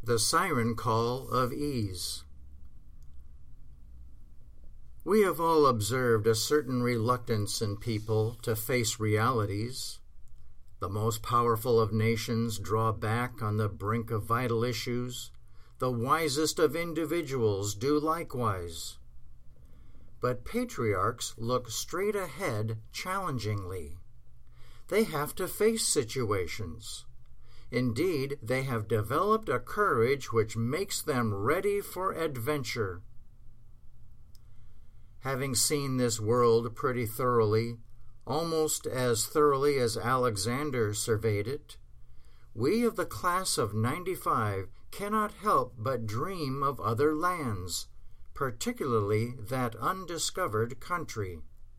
The Siren Call of Ease. We have all observed a certain reluctance in people to face realities. The most powerful of nations draw back on the brink of vital issues. The wisest of individuals do likewise. But patriarchs look straight ahead challengingly. They have to face situations. Indeed, they have developed a courage which makes them ready for adventure. Having seen this world pretty thoroughly, almost as thoroughly as Alexander surveyed it, we of the class of '95 cannot help but dream of other lands, particularly that undiscovered country.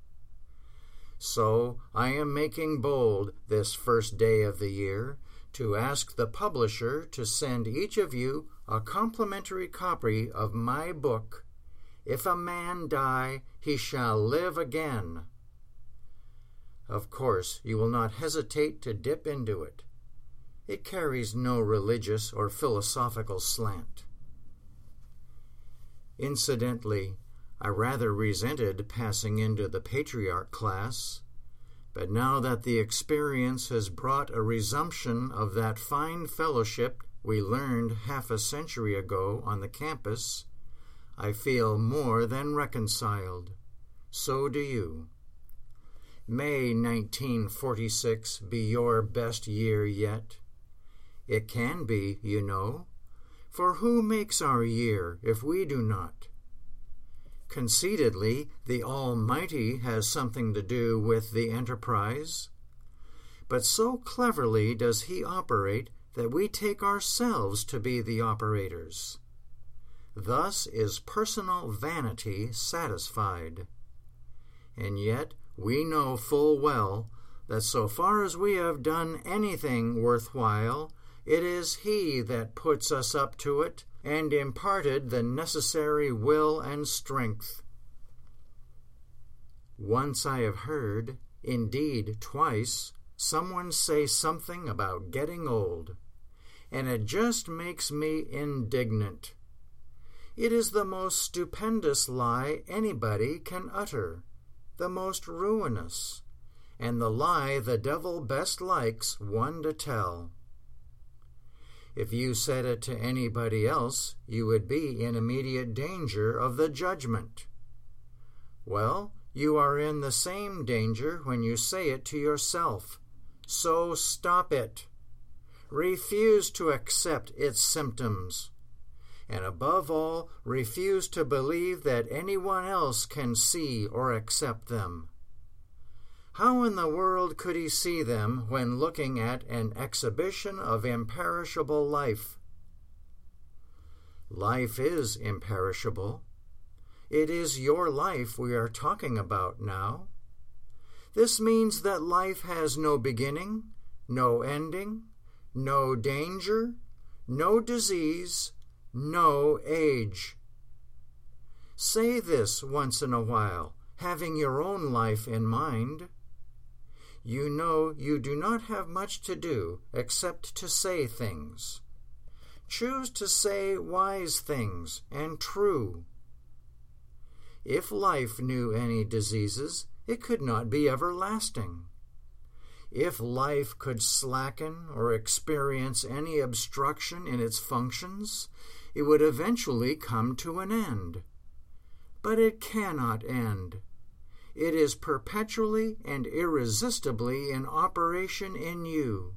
So I am making bold this first day of the year to ask the publisher to send each of you a complimentary copy of my book, If a Man Die, He Shall Live Again. Of course, you will not hesitate to dip into it. It carries no religious or philosophical slant. Incidentally, I rather resented passing into the patriarch class, but now that the experience has brought a resumption of that fine fellowship we learned half a century ago on the campus, I feel more than reconciled. So do you. May 1946 be your best year yet. It can be, you know, for who makes our year if we do not? Conceitedly, the Almighty has something to do with the enterprise, but so cleverly does He operate that we take ourselves to be the operators. Thus is personal vanity satisfied. And yet we know full well that so far as we have done anything worthwhile, it is He that puts us up to it and imparted the necessary will and strength. Once I have heard, indeed twice, someone say something about getting old, and it just makes me indignant. It is the most stupendous lie anybody can utter, the most ruinous, and the lie the devil best likes one to tell. If you said it to anybody else, you would be in immediate danger of the judgment. Well, you are in the same danger when you say it to yourself. So stop it. Refuse to accept its symptoms. And above all, refuse to believe that anyone else can see or accept them. How in the world could he see them when looking at an exhibition of imperishable life? Life is imperishable. It is your life we are talking about now. This means that life has no beginning, no ending, no danger, no disease, no age. Say this once in a while, having your own life in mind. You know you do not have much to do except to say things. Choose to say wise things and true. If life knew any diseases, it could not be everlasting. If life could slacken or experience any obstruction in its functions, it would eventually come to an end. But it cannot end. It is perpetually and irresistibly in operation in you.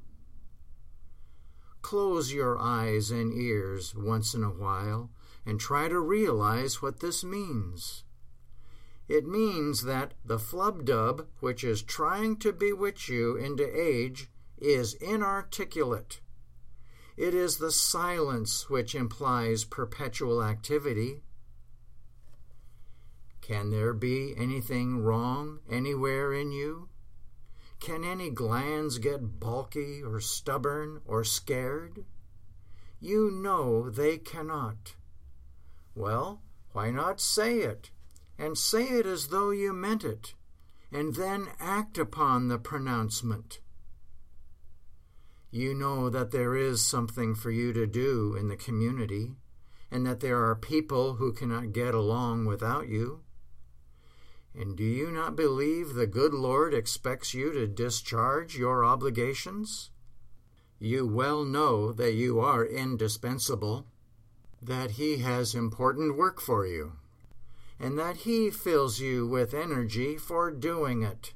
Close your eyes and ears once in a while and try to realize what this means. It means that the flubdub which is trying to bewitch you into age is inarticulate. It is the silence which implies perpetual activity. Can there be anything wrong anywhere in you? Can any glands get bulky or stubborn or scared? You know they cannot. Well, why not say it? And say it as though you meant it, and then act upon the pronouncement. You know that there is something for you to do in the community, and that there are people who cannot get along without you. And do you not believe the good Lord expects you to discharge your obligations? You well know that you are indispensable, that He has important work for you, and that He fills you with energy for doing it.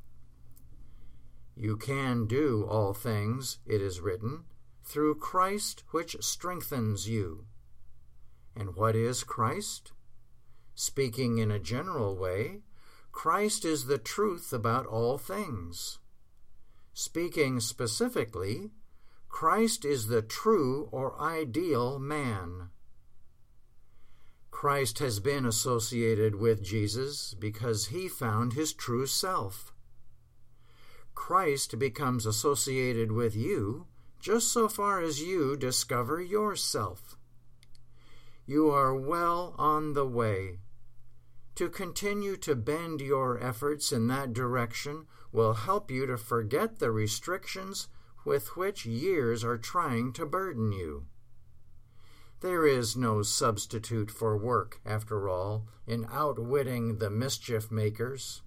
You can do all things, it is written, through Christ which strengthens you. And what is Christ? Speaking in a general way, Christ is the truth about all things. Speaking specifically, Christ is the true or ideal man. Christ has been associated with Jesus because He found His true self. Christ becomes associated with you just so far as you discover yourself. You are well on the way. To continue to bend your efforts in that direction will help you to forget the restrictions with which years are trying to burden you. There is no substitute for work, after all, in outwitting the mischief makers.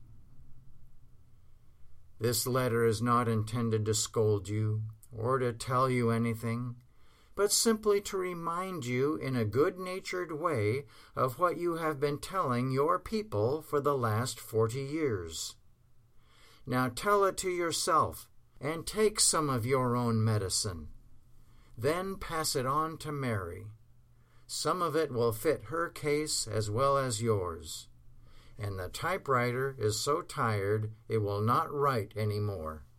This letter is not intended to scold you or to tell you anything, but simply to remind you in a good-natured way of what you have been telling your people for the last 40 years. Now tell it to yourself and take some of your own medicine. Then pass it on to Mary. Some of it will fit her case as well as yours. And the typewriter is so tired it will not write any more.